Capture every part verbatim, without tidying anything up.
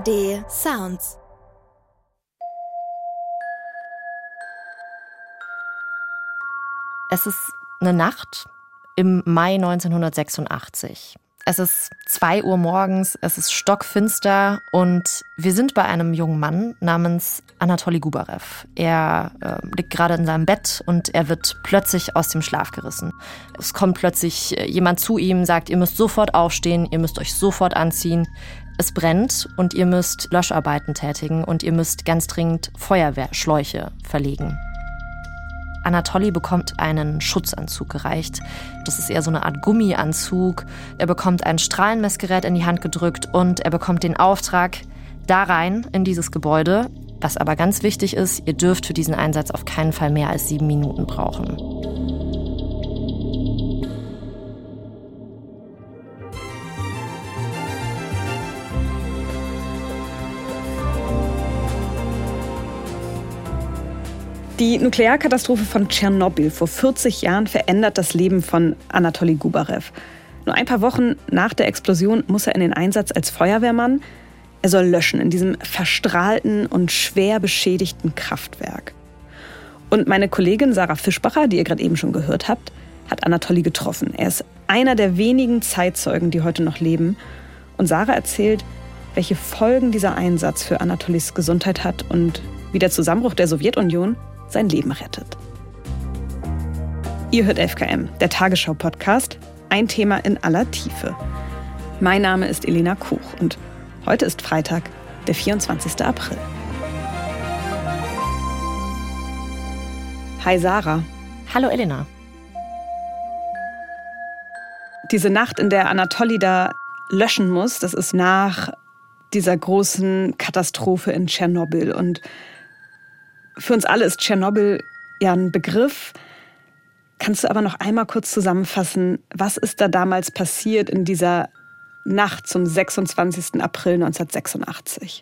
A R D Sounds. Es ist eine Nacht im Mai neunzehnhundertsechsundachtzig. Es ist zwei Uhr morgens, es ist stockfinster und wir sind bei einem jungen Mann namens Anatoli Gubarev. Er äh, liegt gerade in seinem Bett und er wird plötzlich aus dem Schlaf gerissen. Es kommt plötzlich jemand zu ihm, sagt, ihr müsst sofort aufstehen, ihr müsst euch sofort anziehen. Es brennt und ihr müsst Löscharbeiten tätigen und ihr müsst ganz dringend Feuerwehrschläuche verlegen. Anatoli bekommt einen Schutzanzug gereicht. Das ist eher so eine Art Gummianzug. Er bekommt ein Strahlenmessgerät in die Hand gedrückt und er bekommt den Auftrag, da rein in dieses Gebäude. Was aber ganz wichtig ist, ihr dürft für diesen Einsatz auf keinen Fall mehr als sieben Minuten brauchen. Die Nuklearkatastrophe von Tschernobyl vor vierzig Jahren verändert das Leben von Anatoli Gubarev. Nur ein paar Wochen nach der Explosion muss er in den Einsatz als Feuerwehrmann. Er soll löschen in diesem verstrahlten und schwer beschädigten Kraftwerk. Und meine Kollegin Sarah Fischbacher, die ihr gerade eben schon gehört habt, hat Anatoli getroffen. Er ist einer der wenigen Zeitzeugen, die heute noch leben. Und Sarah erzählt, welche Folgen dieser Einsatz für Anatolis Gesundheit hat und wie der Zusammenbruch der Sowjetunion sein Leben rettet. Ihr hört F K M, der Tagesschau-Podcast, ein Thema in aller Tiefe. Mein Name ist Elena Kuch und heute ist Freitag, der vierundzwanzigster April. Hi Sarah. Hallo Elena. Diese Nacht, in der Anatoli da löschen muss, das ist nach dieser großen Katastrophe in Tschernobyl. Und für uns alle ist Tschernobyl ja ein Begriff. Kannst du aber noch einmal kurz zusammenfassen, was ist da damals passiert in dieser Nacht zum sechsundzwanzigsten April neunzehnhundertsechsundachtzig?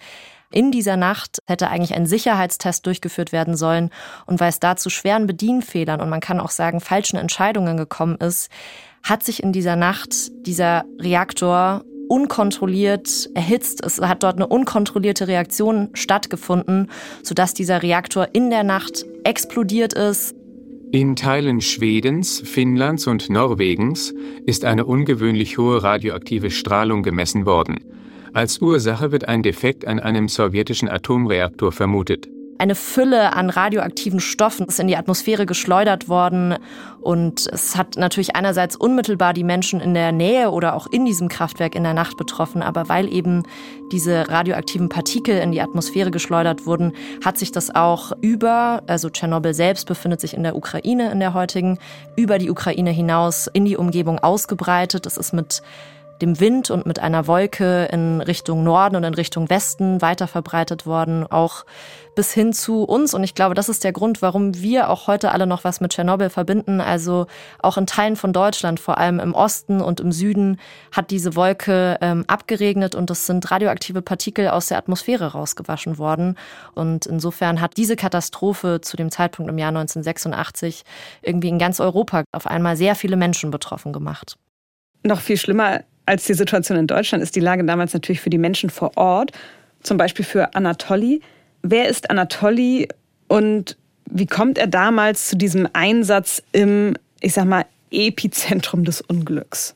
In dieser Nacht hätte eigentlich ein Sicherheitstest durchgeführt werden sollen. Und weil es da zu schweren Bedienfehlern und man kann auch sagen falschen Entscheidungen gekommen ist, hat sich in dieser Nacht dieser Reaktor unkontrolliert erhitzt. Es hat dort eine unkontrollierte Reaktion stattgefunden, sodass dieser Reaktor in der Nacht explodiert ist. In Teilen Schwedens, Finnlands und Norwegens ist eine ungewöhnlich hohe radioaktive Strahlung gemessen worden. Als Ursache wird ein Defekt an einem sowjetischen Atomreaktor vermutet. Eine Fülle an radioaktiven Stoffen ist in die Atmosphäre geschleudert worden und es hat natürlich einerseits unmittelbar die Menschen in der Nähe oder auch in diesem Kraftwerk in der Nacht betroffen, aber weil eben diese radioaktiven Partikel in die Atmosphäre geschleudert wurden, hat sich das auch über, also Tschernobyl selbst befindet sich in der Ukraine in der heutigen, über die Ukraine hinaus in die Umgebung ausgebreitet. Es ist mit dem Wind und mit einer Wolke in Richtung Norden und in Richtung Westen weiter verbreitet worden, auch bis hin zu uns. Und ich glaube, das ist der Grund, warum wir auch heute alle noch was mit Tschernobyl verbinden. Also auch in Teilen von Deutschland, vor allem im Osten und im Süden, hat diese Wolke ähm, abgeregnet und es sind radioaktive Partikel aus der Atmosphäre rausgewaschen worden. Und insofern hat diese Katastrophe zu dem Zeitpunkt im Jahr neunzehnhundertsechsundachtzig irgendwie in ganz Europa auf einmal sehr viele Menschen betroffen gemacht. Noch viel schlimmer als die Situation in Deutschland ist die Lage damals natürlich für die Menschen vor Ort, zum Beispiel für Anatoli. Wer ist Anatoli und wie kommt er damals zu diesem Einsatz im, ich sag mal, Epizentrum des Unglücks?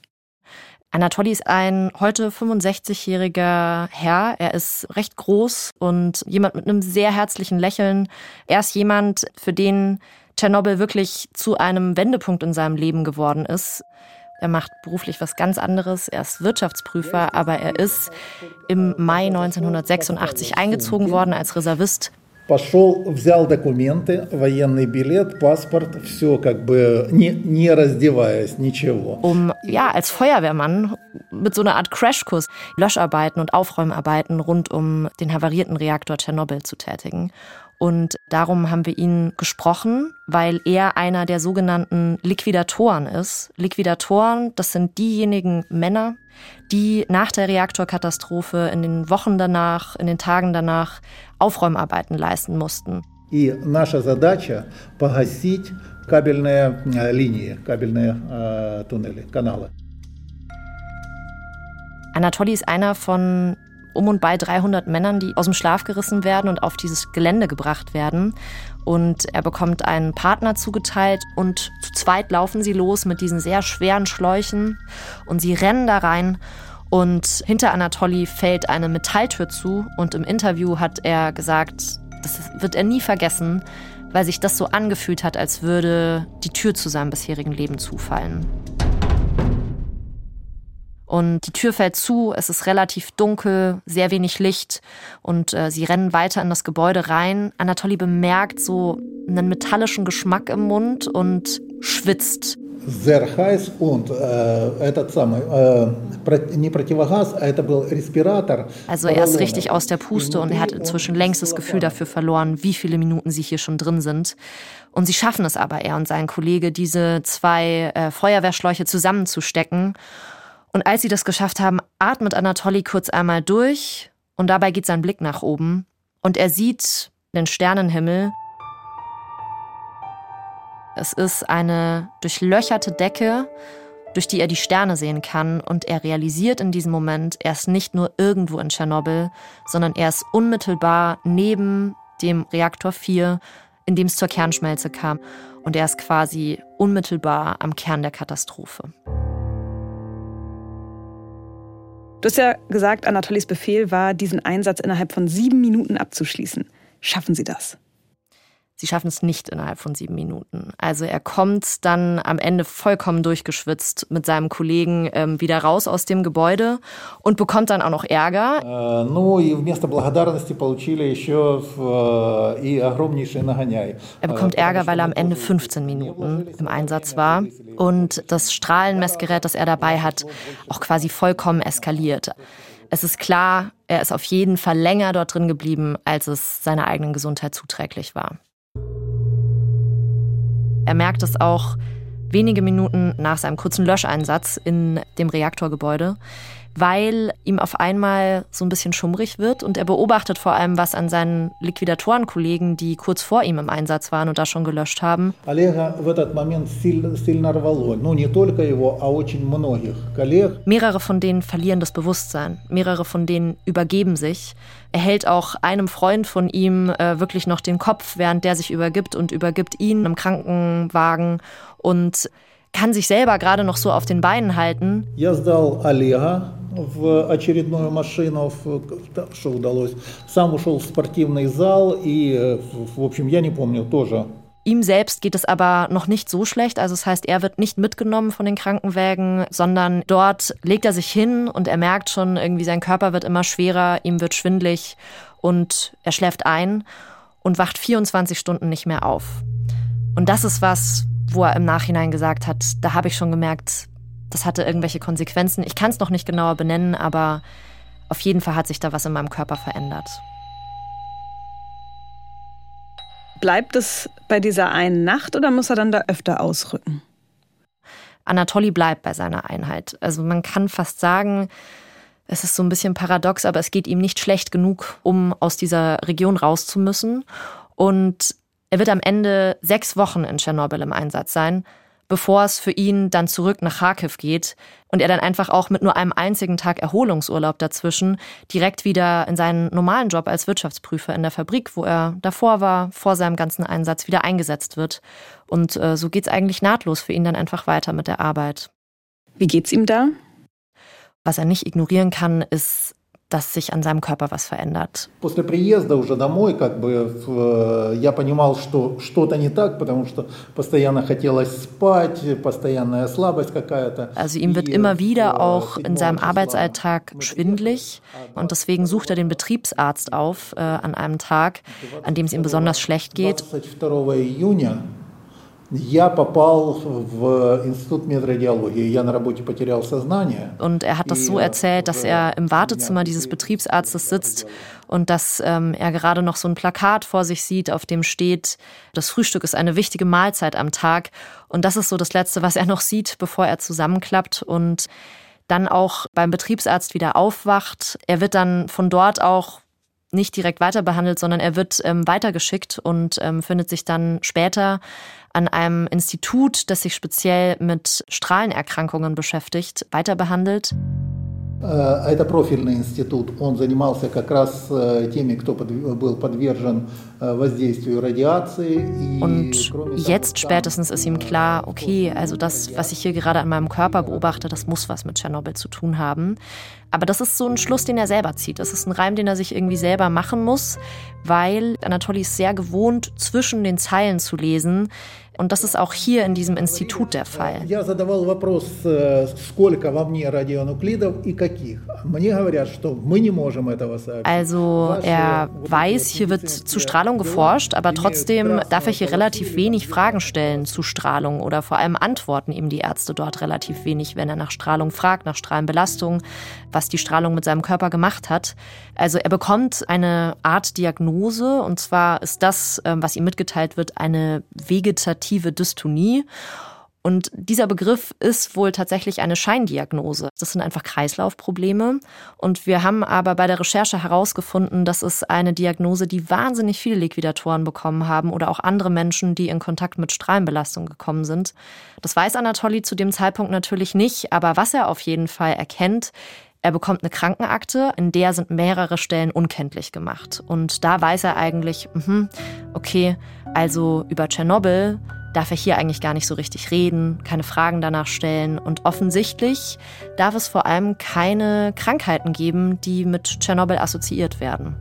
Anatoli ist ein heute fünfundsechzigjähriger Herr. Er ist recht groß und jemand mit einem sehr herzlichen Lächeln. Er ist jemand, für den Tschernobyl wirklich zu einem Wendepunkt in seinem Leben geworden ist. Er macht beruflich was ganz anderes. Er ist Wirtschaftsprüfer, aber er ist im Mai neunzehnhundertsechsundachtzig eingezogen worden als Reservist. Пошел, взял документы, военный билет, паспорт, все как бы не, не раздеваясь, ничего. Um ja als Feuerwehrmann mit so einer Art Crashkurs Löscharbeiten und Aufräumarbeiten rund um den havarierten Reaktor Tschernobyl zu tätigen. Und darum haben wir ihn gesprochen, weil er einer der sogenannten Liquidatoren ist. Liquidatoren, das sind diejenigen Männer, die nach der Reaktorkatastrophe in den Wochen danach, in den Tagen danach Aufräumarbeiten leisten mussten. И наша задача погасить кабельные линии, кабельные Tunnele, Kanäle. Anatoli ist einer von um und bei dreihundert Männern, die aus dem Schlaf gerissen werden und auf dieses Gelände gebracht werden. Und er bekommt einen Partner zugeteilt und zu zweit laufen sie los mit diesen sehr schweren Schläuchen und sie rennen da rein. Und hinter Anatoli fällt eine Metalltür zu und im Interview hat er gesagt, das wird er nie vergessen, weil sich das so angefühlt hat, als würde die Tür zu seinem bisherigen Leben zufallen. Und die Tür fällt zu, es ist relativ dunkel, sehr wenig Licht und äh, sie rennen weiter in das Gebäude rein. Anatoli bemerkt so einen metallischen Geschmack im Mund und schwitzt. Sehr heiß und äh, этот самый, äh, не противогаз, это был респиратор. Also er ist richtig aus der Puste und er hat inzwischen längst das Gefühl dafür verloren, wie viele Minuten sie hier schon drin sind. Und sie schaffen es aber, er und sein Kollege, diese zwei äh, Feuerwehrschläuche zusammenzustecken. Und als sie das geschafft haben, atmet Anatoli kurz einmal durch und dabei geht sein Blick nach oben und er sieht den Sternenhimmel. Es ist eine durchlöcherte Decke, durch die er die Sterne sehen kann und er realisiert in diesem Moment, er ist nicht nur irgendwo in Tschernobyl, sondern er ist unmittelbar neben dem Reaktor vier, in dem es zur Kernschmelze kam und er ist quasi unmittelbar am Kern der Katastrophe. Du hast ja gesagt, Anatolis Befehl war, diesen Einsatz innerhalb von sieben Minuten abzuschließen. Schaffen Sie das? Sie schaffen es nicht innerhalb von sieben Minuten. Also er kommt dann am Ende vollkommen durchgeschwitzt mit seinem Kollegen ähm, wieder raus aus dem Gebäude und bekommt dann auch noch Ärger. Er bekommt Ärger, weil er am Ende fünfzehn Minuten im Einsatz war und das Strahlenmessgerät, das er dabei hat, auch quasi vollkommen eskaliert. Es ist klar, er ist auf jeden Fall länger dort drin geblieben, als es seiner eigenen Gesundheit zuträglich war. Er merkt es auch wenige Minuten nach seinem kurzen Löscheinsatz in dem Reaktorgebäude, weil ihm auf einmal so ein bisschen schummrig wird und er beobachtet vor allem, was an seinen Liquidatorenkollegen, die kurz vor ihm im Einsatz waren und da schon gelöscht haben. Mehrere von denen verlieren das Bewusstsein, mehrere von denen übergeben sich. Er hält auch einem Freund von ihm äh, wirklich noch den Kopf, während der sich übergibt und übergibt ihn im Krankenwagen und kann sich selber gerade noch so auf den Beinen halten. Я сдал Олега в очередную машину, что удалось. Сам ушел в спортивный зал и, в общем, я не помню тоже. Ihm selbst geht es aber noch nicht so schlecht. Also das heißt, er wird nicht mitgenommen von den Krankenwägen, sondern dort legt er sich hin und er merkt schon, irgendwie sein Körper wird immer schwerer, ihm wird schwindelig und er schläft ein und wacht vierundzwanzig Stunden nicht mehr auf. Und das ist was, wo er im Nachhinein gesagt hat, da habe ich schon gemerkt, das hatte irgendwelche Konsequenzen. Ich kann es noch nicht genauer benennen, aber auf jeden Fall hat sich da was in meinem Körper verändert. Bleibt es bei dieser einen Nacht oder muss er dann da öfter ausrücken? Anatoli bleibt bei seiner Einheit. Also man kann fast sagen, es ist so ein bisschen paradox, aber es geht ihm nicht schlecht genug, um aus dieser Region raus zu müssen. Und er wird am Ende sechs Wochen in Tschernobyl im Einsatz sein, bevor es für ihn dann zurück nach Charkiw geht und er dann einfach auch mit nur einem einzigen Tag Erholungsurlaub dazwischen direkt wieder in seinen normalen Job als Wirtschaftsprüfer in der Fabrik, wo er davor war, vor seinem ganzen Einsatz wieder eingesetzt wird. Und äh, so geht's eigentlich nahtlos für ihn dann einfach weiter mit der Arbeit. Wie geht's ihm da? Was er nicht ignorieren kann, ist, dass sich an seinem Körper was verändert. После приезда уже домой, как бы, я понимал, что что-то не так, потому что постоянно хотелось спать, постоянная слабость какая-то. Also ihm wird immer wieder auch in seinem Arbeitsalltag schwindelig und deswegen sucht er den Betriebsarzt auf äh, an einem Tag, an dem es ihm besonders schlecht geht. Я попал в Институт медрадиологии. Я на работе потерял сознание. Und er hat das so erzählt, dass er im Wartezimmer dieses Betriebsarztes sitzt und dass ähm, er gerade noch so ein Plakat vor sich sieht, auf dem steht, das Frühstück ist eine wichtige Mahlzeit am Tag. Und das ist so das Letzte, was er noch sieht, bevor er zusammenklappt und dann auch beim Betriebsarzt wieder aufwacht. Er wird dann von dort auch nicht direkt weiter behandelt, sondern er wird ähm, weitergeschickt und ähm, findet sich dann später an einem Institut, das sich speziell mit Strahlenerkrankungen beschäftigt, weiter behandelt. Это профильный институт. Он занимался как раз теми, кто был подвержен воздействию радиации. Und jetzt spätestens ist ihm klar, okay, also das, was ich hier gerade an meinem Körper beobachte, das muss was mit Tschernobyl zu tun haben. Aber das ist so ein Schluss, den er selber zieht. Das ist ein Reim, den er sich irgendwie selber machen muss, weil Anatoli ist sehr gewohnt, zwischen den Zeilen zu lesen. Und das ist auch hier in diesem Institut der Fall. Also er weiß, hier wird zu Strahlung geforscht, aber trotzdem darf er hier relativ wenig Fragen stellen zu Strahlung oder vor allem antworten ihm die Ärzte dort relativ wenig, wenn er nach Strahlung fragt, nach Strahlenbelastung, was die Strahlung mit seinem Körper gemacht hat. Also er bekommt eine Art Diagnose, und zwar ist das, was ihm mitgeteilt wird, eine vegetative Dystonie. Und dieser Begriff ist wohl tatsächlich eine Scheindiagnose. Das sind einfach Kreislaufprobleme. Und wir haben aber bei der Recherche herausgefunden, dass es eine Diagnose, die wahnsinnig viele Liquidatoren bekommen haben oder auch andere Menschen, die in Kontakt mit Strahlenbelastung gekommen sind. Das weiß Anatoli zu dem Zeitpunkt natürlich nicht, aber was er auf jeden Fall erkennt, er bekommt eine Krankenakte, in der sind mehrere Stellen unkenntlich gemacht. Und da weiß er eigentlich, okay, also über Tschernobyl darf er hier eigentlich gar nicht so richtig reden, keine Fragen danach stellen. Und offensichtlich darf es vor allem keine Krankheiten geben, die mit Tschernobyl assoziiert werden.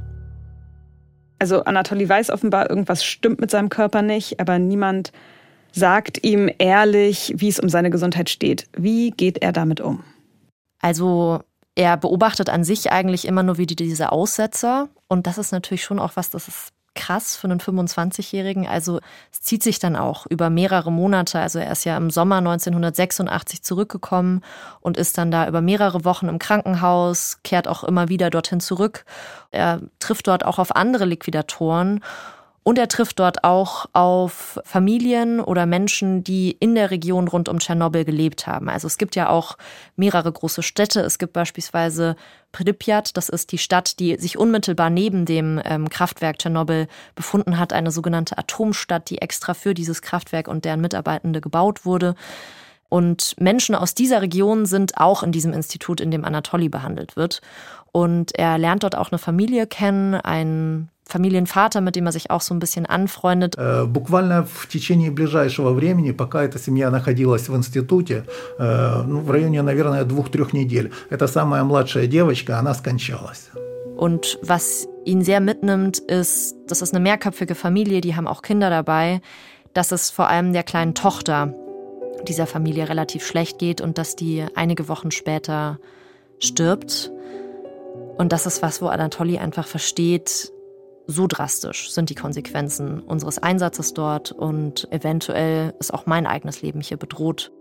Also Anatoli weiß offenbar, irgendwas stimmt mit seinem Körper nicht, aber niemand sagt ihm ehrlich, wie es um seine Gesundheit steht. Wie geht er damit um? Also er beobachtet an sich eigentlich immer nur wieder diese Aussetzer. Und das ist natürlich schon auch was, das ist krass für einen fünfundzwanzigjährigen. Also es zieht sich dann auch über mehrere Monate. Also er ist ja im Sommer neunzehnhundertsechsundachtzig zurückgekommen und ist dann da über mehrere Wochen im Krankenhaus, kehrt auch immer wieder dorthin zurück. Er trifft dort auch auf andere Liquidatoren. Und er trifft dort auch auf Familien oder Menschen, die in der Region rund um Tschernobyl gelebt haben. Also es gibt ja auch mehrere große Städte. Es gibt beispielsweise Pripyat, das ist die Stadt, die sich unmittelbar neben dem ähm, Kraftwerk Tschernobyl befunden hat. Eine sogenannte Atomstadt, die extra für dieses Kraftwerk und deren Mitarbeitende gebaut wurde. Und Menschen aus dieser Region sind auch in diesem Institut, in dem Anatoli behandelt wird. Und er lernt dort auch eine Familie kennen, einen Familienvater, mit dem er sich auch so ein bisschen anfreundet. Буквально в течение ближайшего времени, пока эта семья находилась в институте, в районе, наверное, двух-трех недель, эта самая младшая девочка, она скончалась. Und was ihn sehr mitnimmt, ist, das ist eine mehrköpfige Familie, die haben auch Kinder dabei, dass es vor allem der kleinen Tochter dieser Familie relativ schlecht geht und dass die einige Wochen später stirbt. Und das ist was, wo Anatoli einfach versteht, so drastisch sind die Konsequenzen unseres Einsatzes dort und eventuell ist auch mein eigenes Leben hier bedroht.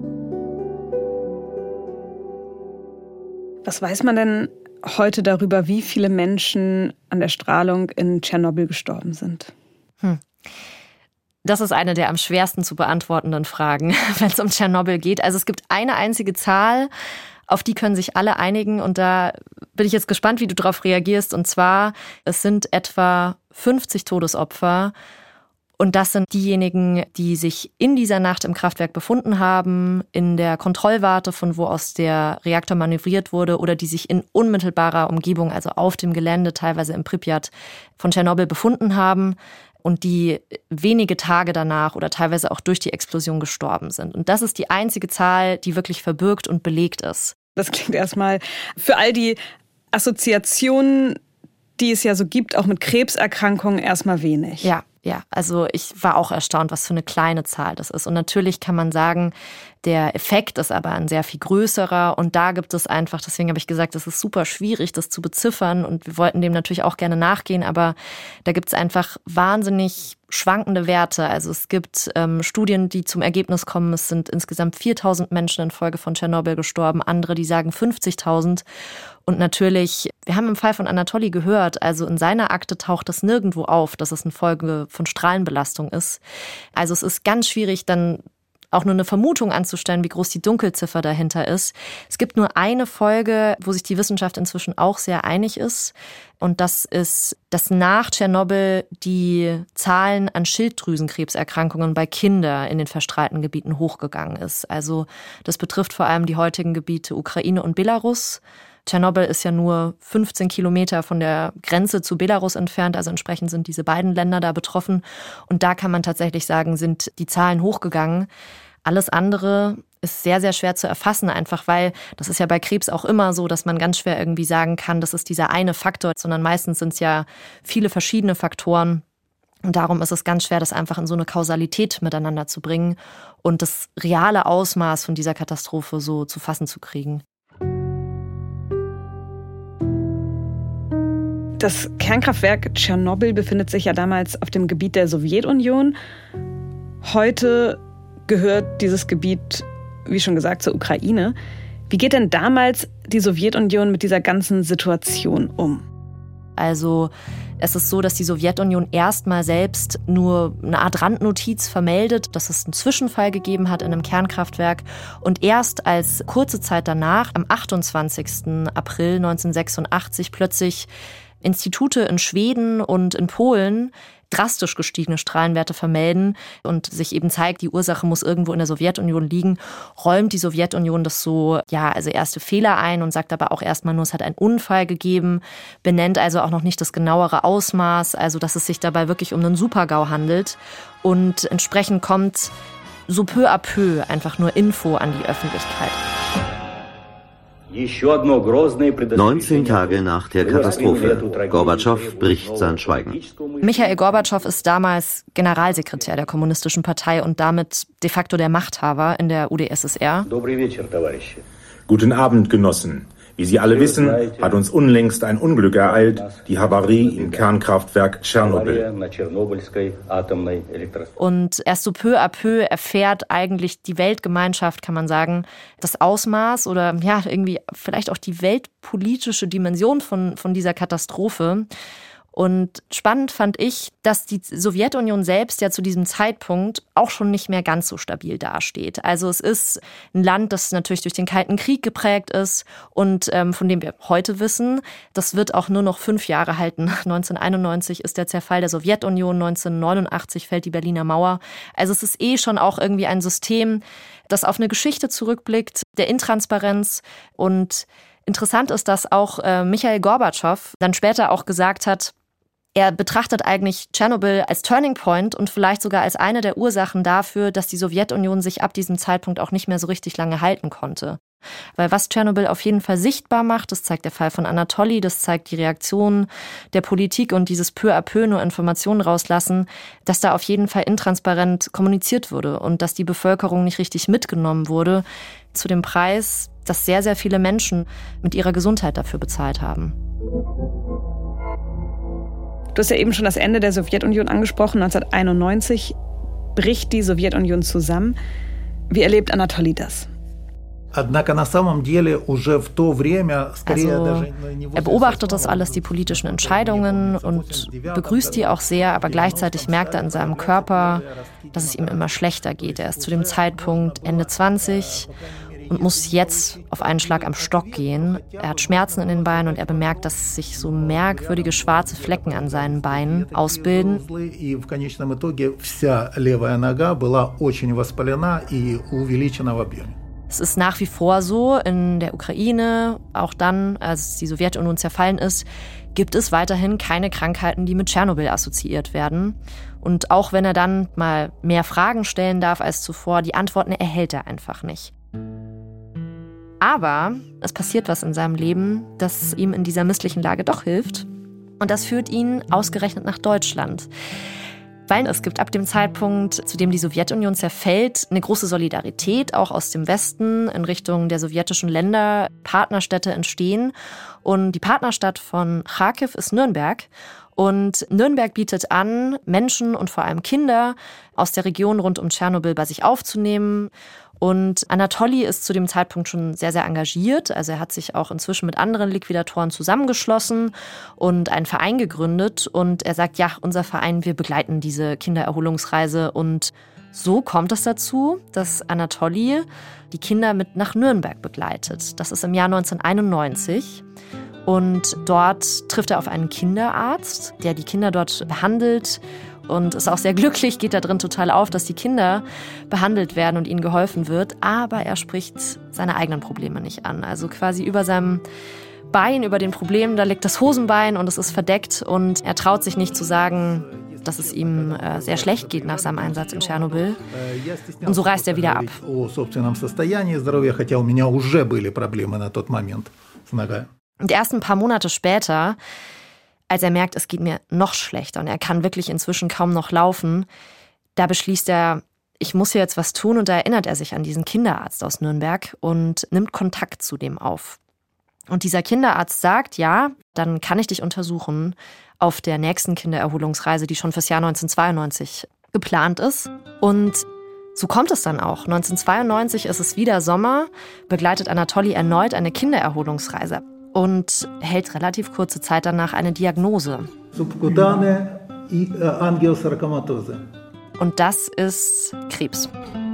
Was weiß man denn heute darüber, wie viele Menschen an der Strahlung in Tschernobyl gestorben sind? Hm. Das ist eine der am schwersten zu beantwortenden Fragen, wenn es um Tschernobyl geht. Also es gibt eine einzige Zahl, auf die können sich alle einigen und da bin ich jetzt gespannt, wie du darauf reagierst. Und zwar, es sind etwa fünfzig Todesopfer und das sind diejenigen, die sich in dieser Nacht im Kraftwerk befunden haben, in der Kontrollwarte, von wo aus der Reaktor manövriert wurde oder die sich in unmittelbarer Umgebung, also auf dem Gelände, teilweise in Pripyat, von Tschernobyl befunden haben und die wenige Tage danach oder teilweise auch durch die Explosion gestorben sind. Und das ist die einzige Zahl, die wirklich verbürgt und belegt ist. Das klingt erstmal für all die Assoziationen, die es ja so gibt, auch mit Krebserkrankungen, erstmal wenig. Ja, ja. Also ich war auch erstaunt, was für eine kleine Zahl das ist. Und natürlich kann man sagen, der Effekt ist aber ein sehr viel größerer. Und da gibt es einfach, deswegen habe ich gesagt, es ist super schwierig, das zu beziffern. Und wir wollten dem natürlich auch gerne nachgehen. Aber da gibt es einfach wahnsinnig schwankende Werte. Also es gibt ähm, Studien, die zum Ergebnis kommen, es sind insgesamt viertausend Menschen infolge von Tschernobyl gestorben. Andere, die sagen fünfzigtausend. Und natürlich, wir haben im Fall von Anatoli gehört, also in seiner Akte taucht das nirgendwo auf, dass es eine Folge von Strahlenbelastung ist. Also es ist ganz schwierig, dann auch nur eine Vermutung anzustellen, wie groß die Dunkelziffer dahinter ist. Es gibt nur eine Folge, wo sich die Wissenschaft inzwischen auch sehr einig ist. Und das ist, dass nach Tschernobyl die Zahlen an Schilddrüsenkrebserkrankungen bei Kindern in den verstrahlten Gebieten hochgegangen ist. Also das betrifft vor allem die heutigen Gebiete Ukraine und Belarus. Tschernobyl ist ja nur fünfzehn Kilometer von der Grenze zu Belarus entfernt, also entsprechend sind diese beiden Länder da betroffen. Und da kann man tatsächlich sagen, sind die Zahlen hochgegangen. Alles andere ist sehr, sehr schwer zu erfassen, einfach weil, das ist ja bei Krebs auch immer so, dass man ganz schwer irgendwie sagen kann, das ist dieser eine Faktor, sondern meistens sind es ja viele verschiedene Faktoren. Und darum ist es ganz schwer, das einfach in so eine Kausalität miteinander zu bringen und das reale Ausmaß von dieser Katastrophe so zu fassen zu kriegen. Das Kernkraftwerk Tschernobyl befindet sich ja damals auf dem Gebiet der Sowjetunion. Heute gehört dieses Gebiet, wie schon gesagt, zur Ukraine. Wie geht denn damals die Sowjetunion mit dieser ganzen Situation um? Also es ist so, dass die Sowjetunion erstmal selbst nur eine Art Randnotiz vermeldet, dass es einen Zwischenfall gegeben hat in einem Kernkraftwerk. Und erst als kurze Zeit danach, am achtundzwanzigsten April neunzehnhundertsechsundachtzig, plötzlich Institute in Schweden und in Polen drastisch gestiegene Strahlenwerte vermelden und sich eben zeigt, die Ursache muss irgendwo in der Sowjetunion liegen, räumt die Sowjetunion das so, ja, also erste Fehler ein und sagt aber auch erstmal nur, es hat einen Unfall gegeben, benennt also auch noch nicht das genauere Ausmaß, also dass es sich dabei wirklich um einen Super-GAU handelt. Und entsprechend kommt so peu à peu einfach nur Info an die Öffentlichkeit. neunzehn Tage nach der Katastrophe. Gorbatschow bricht sein Schweigen. Michail Gorbatschow ist damals Generalsekretär der Kommunistischen Partei und damit de facto der Machthaber in der U d S S R. Guten Abend, Genossen. Wie Sie alle wissen, hat uns unlängst ein Unglück ereilt, die Havarie im Kernkraftwerk Tschernobyl. Und erst so peu à peu erfährt eigentlich die Weltgemeinschaft, kann man sagen, das Ausmaß oder ja irgendwie vielleicht auch die weltpolitische Dimension von, von dieser Katastrophe. Und spannend fand ich, dass die Sowjetunion selbst ja zu diesem Zeitpunkt auch schon nicht mehr ganz so stabil dasteht. Also es ist ein Land, das natürlich durch den Kalten Krieg geprägt ist und ähm, von dem wir heute wissen, das wird auch nur noch fünf Jahre halten. neunzehnhunderteinundneunzig ist der Zerfall der Sowjetunion, neunzehnhundertneunundachtzig fällt die Berliner Mauer. Also es ist eh schon auch irgendwie ein System, das auf eine Geschichte zurückblickt, der Intransparenz. Und interessant ist, dass auch äh, Michail Gorbatschow dann später auch gesagt hat, er betrachtet eigentlich Tschernobyl als Turning Point und vielleicht sogar als eine der Ursachen dafür, dass die Sowjetunion sich ab diesem Zeitpunkt auch nicht mehr so richtig lange halten konnte. Weil was Tschernobyl auf jeden Fall sichtbar macht, das zeigt der Fall von Anatoli, das zeigt die Reaktion der Politik und dieses peu à peu nur Informationen rauslassen, dass da auf jeden Fall intransparent kommuniziert wurde und dass die Bevölkerung nicht richtig mitgenommen wurde zu dem Preis, dass sehr, sehr viele Menschen mit ihrer Gesundheit dafür bezahlt haben. Du hast ja eben schon das Ende der Sowjetunion angesprochen. neunzehnhunderteinundneunzig bricht die Sowjetunion zusammen. Wie erlebt Anatoli das? Also, er beobachtet das alles, die politischen Entscheidungen und begrüßt die auch sehr, aber gleichzeitig merkt er in seinem Körper, dass es ihm immer schlechter geht. Er ist zu dem Zeitpunkt Ende zwanzig und muss jetzt auf einen Schlag am Stock gehen. Er hat Schmerzen in den Beinen und er bemerkt, dass sich so merkwürdige schwarze Flecken an seinen Beinen ausbilden. Es ist nach wie vor so, in der Ukraine, auch dann, als die Sowjetunion zerfallen ist, gibt es weiterhin keine Krankheiten, die mit Tschernobyl assoziiert werden. Und auch wenn er dann mal mehr Fragen stellen darf als zuvor, die Antworten erhält er einfach nicht. Aber es passiert was in seinem Leben, das ihm in dieser misslichen Lage doch hilft. Und das führt ihn ausgerechnet nach Deutschland. Weil es gibt ab dem Zeitpunkt, zu dem die Sowjetunion zerfällt, eine große Solidarität, auch aus dem Westen in Richtung der sowjetischen Länder. Partnerstädte entstehen. Und die Partnerstadt von Charkiw ist Nürnberg. Und Nürnberg bietet an, Menschen und vor allem Kinder aus der Region rund um Tschernobyl bei sich aufzunehmen. Und Anatoli ist zu dem Zeitpunkt schon sehr, sehr engagiert. Also er hat sich auch inzwischen mit anderen Liquidatoren zusammengeschlossen und einen Verein gegründet. Und er sagt, ja, unser Verein, wir begleiten diese Kindererholungsreise. Und so kommt es dazu, dass Anatoli die Kinder mit nach Nürnberg begleitet. Das ist im Jahr neunzehnhunderteinundneunzig. Und dort trifft er auf einen Kinderarzt, der die Kinder dort behandelt und ist auch sehr glücklich, geht da drin total auf, dass die Kinder behandelt werden und ihnen geholfen wird. Aber er spricht seine eigenen Probleme nicht an. Also quasi über seinem Bein über den Problemen, da liegt das Hosenbein und es ist verdeckt und er traut sich nicht zu sagen, dass es ihm äh, sehr schlecht geht nach seinem Einsatz in Tschernobyl. Und so reist er wieder ab. Und erst ein paar Monate später, als er merkt, es geht mir noch schlechter und er kann wirklich inzwischen kaum noch laufen, da beschließt er, ich muss hier jetzt was tun, und da erinnert er sich an diesen Kinderarzt aus Nürnberg und nimmt Kontakt zu dem auf. Und dieser Kinderarzt sagt, ja, dann kann ich dich untersuchen auf der nächsten Kindererholungsreise, die schon fürs Jahr neunzehnhundertzweiundneunzig geplant ist. Und so kommt es dann auch. neunzehnhundertzweiundneunzig ist es wieder Sommer, begleitet Anatoli erneut eine Kindererholungsreise und hält relativ kurze Zeit danach eine Diagnose. Subcutane Angiosarkomatose. Und das ist Krebs.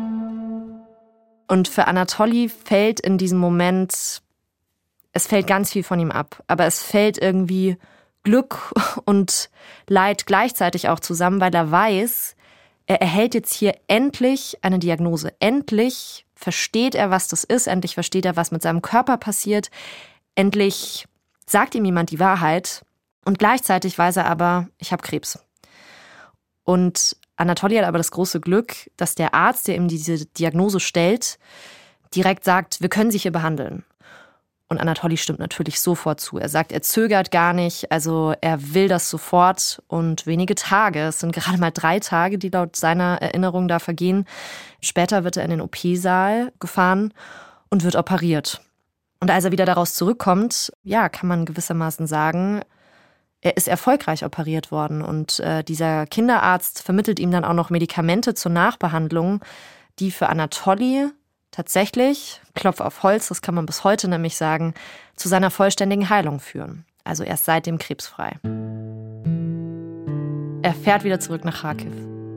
Und für Anatoli fällt in diesem Moment, es fällt ganz viel von ihm ab, aber es fällt irgendwie Glück und Leid gleichzeitig auch zusammen, weil er weiß, er erhält jetzt hier endlich eine Diagnose. Endlich versteht er, was das ist, endlich versteht er, was mit seinem Körper passiert, endlich sagt ihm jemand die Wahrheit und gleichzeitig weiß er aber, ich habe Krebs. Und Anatoli hat aber das große Glück, dass der Arzt, der ihm diese Diagnose stellt, direkt sagt, wir können Sie hier behandeln. Und Anatoli stimmt natürlich sofort zu. Er sagt, er zögert gar nicht, also er will das sofort. Und wenige Tage, es sind gerade mal drei Tage, die laut seiner Erinnerung da vergehen. Später wird er in den O P-Saal gefahren und wird operiert. Und als er wieder daraus zurückkommt, ja, kann man gewissermaßen sagen, er ist erfolgreich operiert worden. Und äh, dieser Kinderarzt vermittelt ihm dann auch noch Medikamente zur Nachbehandlung, die für Anatoli tatsächlich, Klopf auf Holz, das kann man bis heute nämlich sagen, zu seiner vollständigen Heilung führen. Also er ist seitdem krebsfrei. Er fährt wieder zurück nach Charkiw.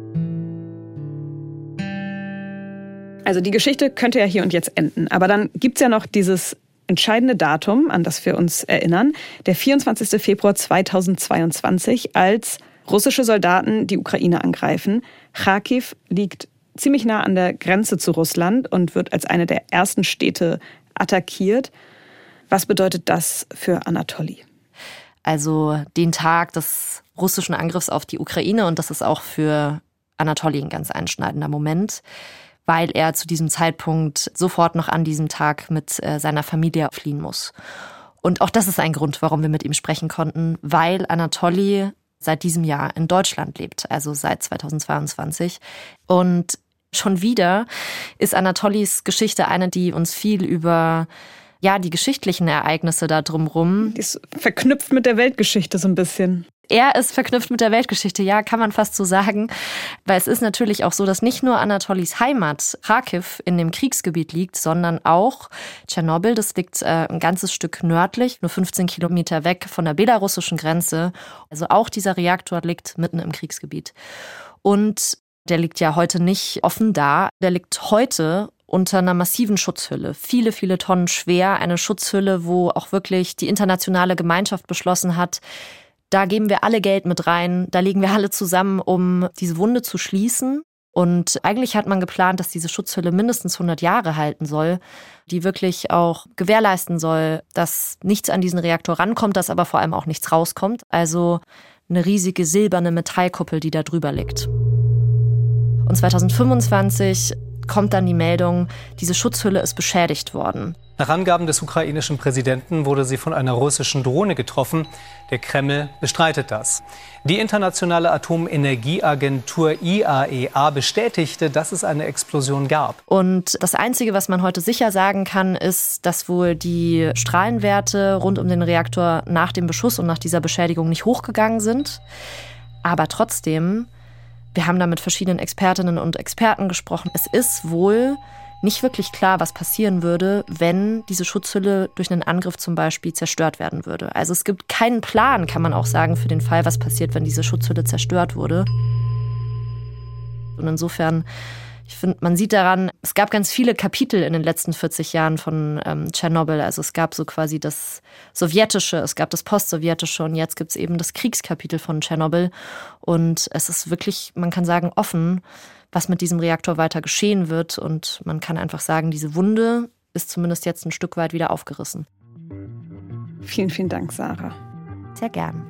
Also die Geschichte könnte ja hier und jetzt enden. Aber dann gibt es ja noch dieses entscheidende Datum, an das wir uns erinnern, der vierundzwanzigster Februar zweitausendzweiundzwanzig, als russische Soldaten die Ukraine angreifen. Charkiw liegt ziemlich nah an der Grenze zu Russland und wird als eine der ersten Städte attackiert. Was bedeutet das für Anatoli? Also den Tag des russischen Angriffs auf die Ukraine, und das ist auch für Anatoli ein ganz einschneidender Moment, weil er zu diesem Zeitpunkt sofort noch an diesem Tag mit seiner Familie fliehen muss. Und auch das ist ein Grund, warum wir mit ihm sprechen konnten, weil Anatoli seit diesem Jahr in Deutschland lebt, also seit zweitausendzweiundzwanzig. Und schon wieder ist Anatolis Geschichte eine, die uns viel über ja, die geschichtlichen Ereignisse da drumherum. Die ist verknüpft mit der Weltgeschichte so ein bisschen. Er ist verknüpft mit der Weltgeschichte, ja, kann man fast so sagen. Weil es ist natürlich auch so, dass nicht nur Anatolis Heimat, Charkiw, in dem Kriegsgebiet liegt, sondern auch Tschernobyl. Das liegt äh, ein ganzes Stück nördlich, nur fünfzehn Kilometer weg von der belarussischen Grenze. Also auch dieser Reaktor liegt mitten im Kriegsgebiet. Und der liegt ja heute nicht offen da. Der liegt heute unter einer massiven Schutzhülle. Viele, viele Tonnen schwer. Eine Schutzhülle, wo auch wirklich die internationale Gemeinschaft beschlossen hat, da geben wir alle Geld mit rein, da legen wir alle zusammen, um diese Wunde zu schließen. Und eigentlich hat man geplant, dass diese Schutzhülle mindestens hundert Jahre halten soll, die wirklich auch gewährleisten soll, dass nichts an diesen Reaktor rankommt, dass aber vor allem auch nichts rauskommt. Also eine riesige silberne Metallkuppel, die da drüber liegt. Und zweitausendfünfundzwanzig kommt dann die Meldung, diese Schutzhülle ist beschädigt worden. Nach Angaben des ukrainischen Präsidenten wurde sie von einer russischen Drohne getroffen. Der Kreml bestreitet das. Die internationale Atomenergieagentur I A E A bestätigte, dass es eine Explosion gab. Und das Einzige, was man heute sicher sagen kann, ist, dass wohl die Strahlenwerte rund um den Reaktor nach dem Beschuss und nach dieser Beschädigung nicht hochgegangen sind. Aber trotzdem, wir haben da mit verschiedenen Expertinnen und Experten gesprochen. Es ist wohl nicht wirklich klar, was passieren würde, wenn diese Schutzhülle durch einen Angriff zum Beispiel zerstört werden würde. Also es gibt keinen Plan, kann man auch sagen, für den Fall, was passiert, wenn diese Schutzhülle zerstört wurde. Und insofern, ich finde, man sieht daran, es gab ganz viele Kapitel in den letzten vierzig Jahren von ähm, Tschernobyl. Also es gab so quasi das Sowjetische, es gab das Postsowjetische und jetzt gibt es eben das Kriegskapitel von Tschernobyl. Und es ist wirklich, man kann sagen, offen, was mit diesem Reaktor weiter geschehen wird. Und man kann einfach sagen, diese Wunde ist zumindest jetzt ein Stück weit wieder aufgerissen. Vielen, vielen Dank, Sarah. Sehr gern.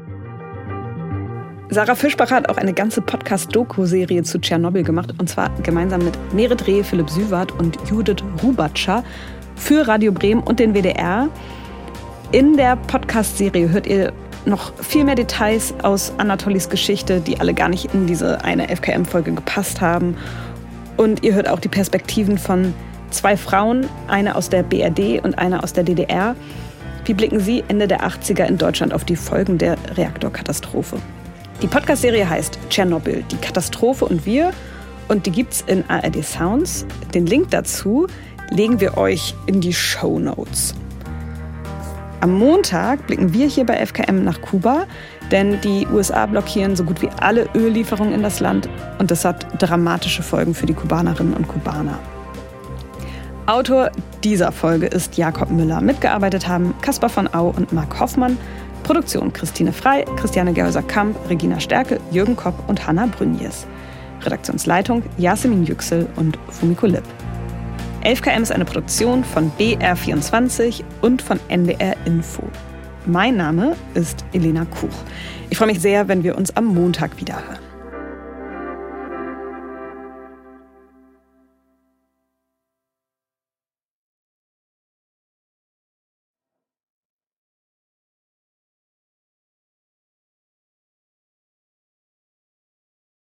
Sarah Fischbacher hat auch eine ganze Podcast-Doku-Serie zu Tschernobyl gemacht, und zwar gemeinsam mit Merit Reh, Philipp Süwart und Judith Rubatscher für Radio Bremen und den W D R. In der Podcast-Serie hört ihr noch viel mehr Details aus Anatolis Geschichte, die alle gar nicht in diese eine F K M-Folge gepasst haben. Und ihr hört auch die Perspektiven von zwei Frauen, eine aus der B R D und eine aus der D D R. Wie blicken sie Ende der achtziger in Deutschland auf die Folgen der Reaktorkatastrophe? Die Podcast-Serie heißt Tschernobyl, die Katastrophe und wir, und die gibt's in A R D Sounds. Den Link dazu legen wir euch in die Shownotes. Am Montag blicken wir hier bei F K M nach Kuba, denn die U S A blockieren so gut wie alle Öllieferungen in das Land, und das hat dramatische Folgen für die Kubanerinnen und Kubaner. Autor dieser Folge ist Jakob Müller. Mitgearbeitet haben Caspar von Au und Marc Hoffmann. Produktion Christine Frey, Christiane Gerhäuser-Kamp, Regina Stärke, Jürgen Kopp und Hanna Brünjes. Redaktionsleitung Yasemin Yüksel und Fumiko Lipp. elf K M ist eine Produktion von B R vierundzwanzig und von N W R Info. Mein Name ist Elena Kuch. Ich freue mich sehr, wenn wir uns am Montag wiederhören.